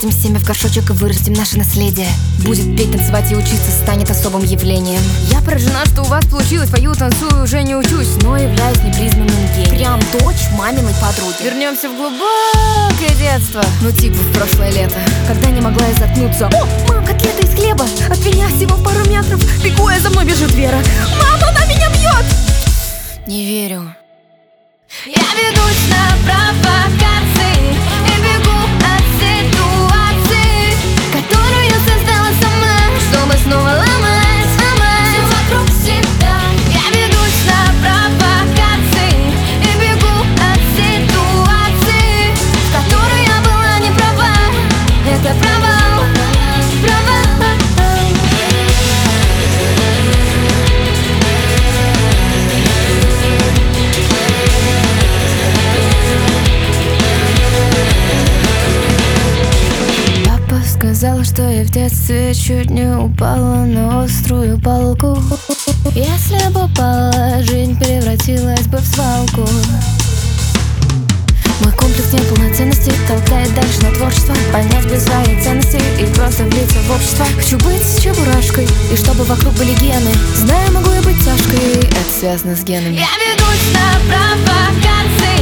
Посадим семя в горшочек и вырастим наше наследие. Будет петь, танцевать и учиться станет особым явлением. Я поражена, что у вас получилось. Пою, танцую, уже не учусь, но являюсь непризнанным гением. Прям дочь маминой подруги. Вернемся в глубокое детство, ну типа в прошлое лето, когда не могла я заткнуться. О, мам, котлета из хлеба. От меня всего в пару метров. Бегу, я, за мной бежит Вера. Мама, она меня бьет. Не верю. Я ведусь на провокации и бегу от ситуации, которую создала сама, чтобы снова ломать все вокруг себя. Я ведусь на провокации и бегу от ситуации, в которой я была не права. Это провал, провал. Сказала, что я в детстве чуть не упала на острую палку. Если бы упала, жизнь превратилась бы в свалку. Мой комплекс неполноценности толкает дальше на творчество. Понять без своей ценности и просто влиться в общество. Хочу быть чебурашкой, и чтобы вокруг были гены. Знаю, могу я быть тяжкой, это связано с генами. Я ведусь на провокации